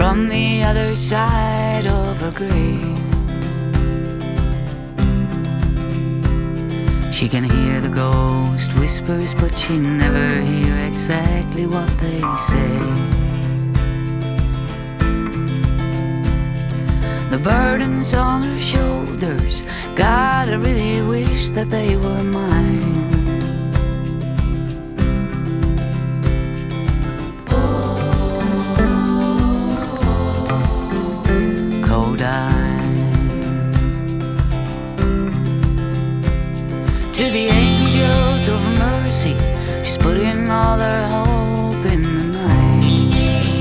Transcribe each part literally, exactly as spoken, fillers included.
from the other side of her grave. She can hear the ghost whispers, but she never hear exactly what they say. The burdens on her shoulders, God, I really wish that they were mine. To the angels of mercy, she's putting all her hope in the night.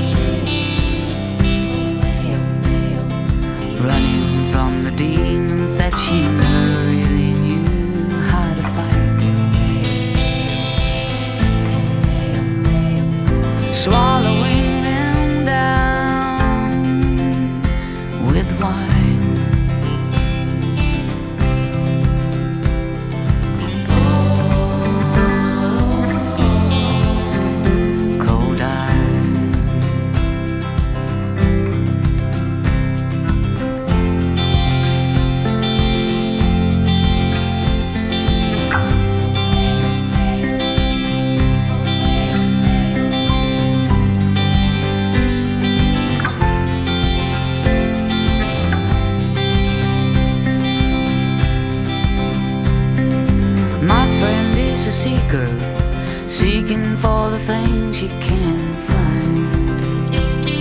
Running from the demons that she never really knew how to fight. Swallowing them down with wine. A seeker, seeking for the things she can't find.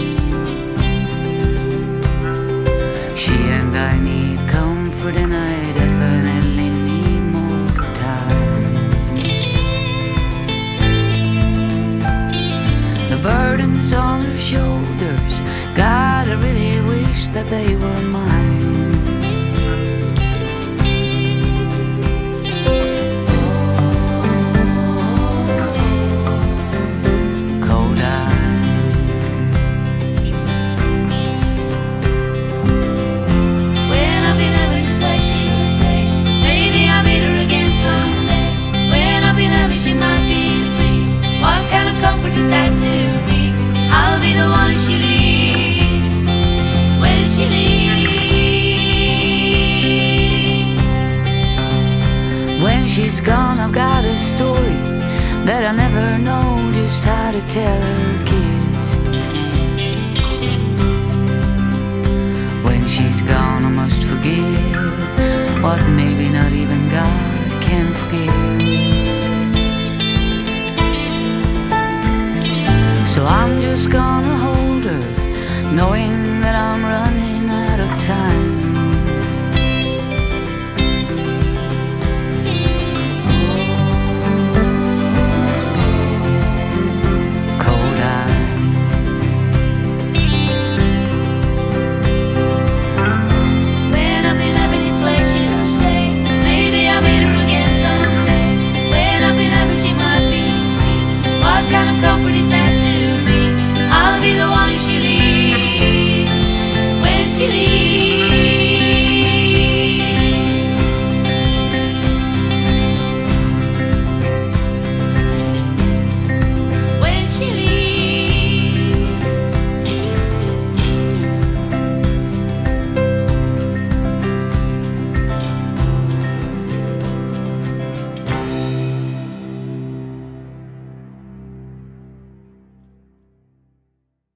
She and I need comfort, and I definitely need more time. The burdens on her shoulders, God, I really wish that they were mine. She might be free. What kind of comfort is that to me? I'll be the one she leaves when she leaves. When she's gone, I've got a story that I never know just how to tell her kids. When she's gone, I must forgive what maybe not even God can forgive. So I'm just gonna hold her, knowing